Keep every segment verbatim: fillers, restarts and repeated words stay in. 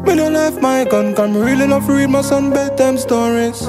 Me no left my gun, come really love read my son bedtime stories.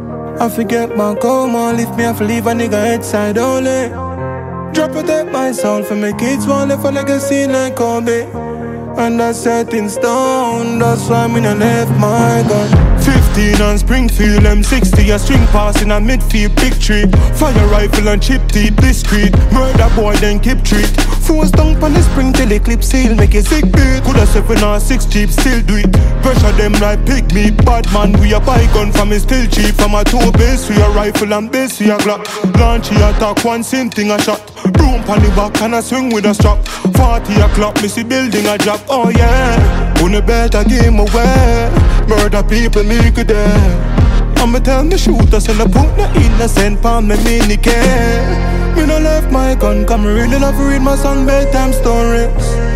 I forget my coma, leave me, I feel leave a nigga head side only. Drop protect my soul for my kids, want live a legacy like Kobe. And that's set in stone, that's why me no left my gun. Fifteen on Springfield, M sixty, a string pass in a midfield, big tree. Fire rifle and chip teeth, discreet. Murder boy then keep treat. Force down on the spring till the clip seal, make it sick beat. Coulda seven or six cheap, still do it. Pressure them like pig meat. Bad man, we a buy gun from me still cheap. From a two base, we a rifle and base, we a Glock. Launch he attack, one same thing a shot. Broom pan the back and a swing with a strap. Forty o'clock, me see building a drop. Oh yeah, on a better game away. Murder people, me good there. I'ma tell me shooter, sell a put no innocent palm me mini care. Me no left my gun, come really love read my son bedtime stories.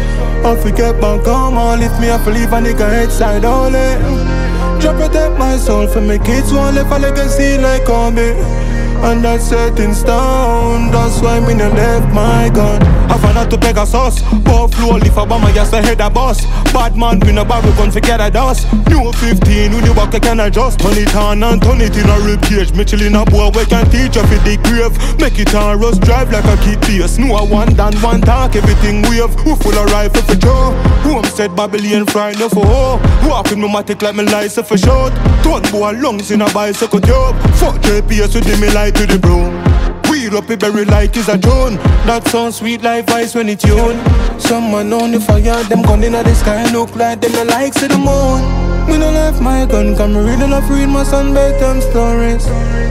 I forget my karma, lift me up, leave a nigga head side only. Drop protect my soul for my kids, won't live a legacy like Kobe. And that's set in stone, that's why me no left my gun. I found out to Pegasus, both flow, lift a bomber, just a head a boss. Bad man, we no barrel gun, forget a dust. New fifteen, when you walk, I can adjust. Turn it on and turn it in a rib cage. Me chillin' a boy, we can teach you for the grave. Make it on rust, drive like a kid pace. No a one down, one talk, everything wave. Who full of rifle for Joe? Who said Babylon fry no for hoe? Walk with me matic like me license for short. Turn boy lungs in a bicycle tube. Fuck J P S with me light to the broom. Wheel up a berry like is a drone. That sounds sweet like ice when it tune. Someone on the fire, them gun in the sky look like them the likes of the moon. Me no left my gun, come really love read my son bedtime stories.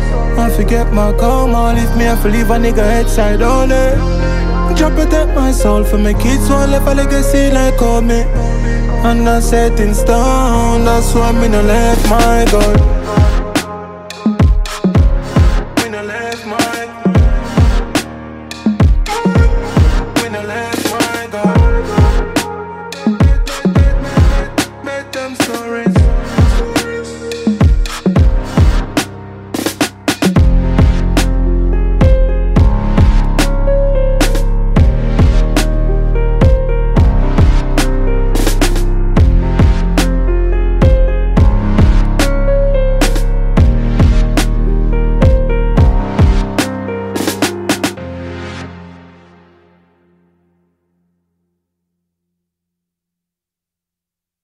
I forget my karma, leave me, I feel leave a nigga head side only. Drop protect my soul for my kids, won't live a legacy like Kobe. And that's set in stone, that's why me no left my gun.